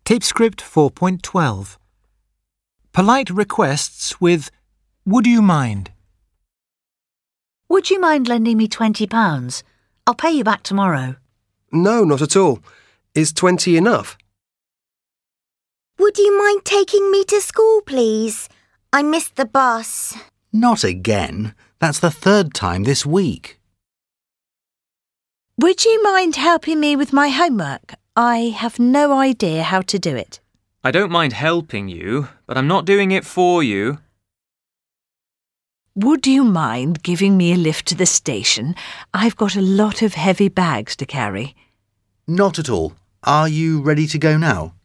Tape script 4.12. Polite requests with "Would you mind?" Would you mind lending me £20? I'll pay you back tomorrow. No, not at all. Is 20 enough? Would you mind taking me to school, please? I missed the bus. Not again. That's the third time this week. Would you mind helping me with my homework? I have no idea how to do it. I don't mind helping you, but I'm not doing it for you. Would you mind giving me a lift to the station? I've got a lot of heavy bags to carry. Not at all. Are you ready to go now?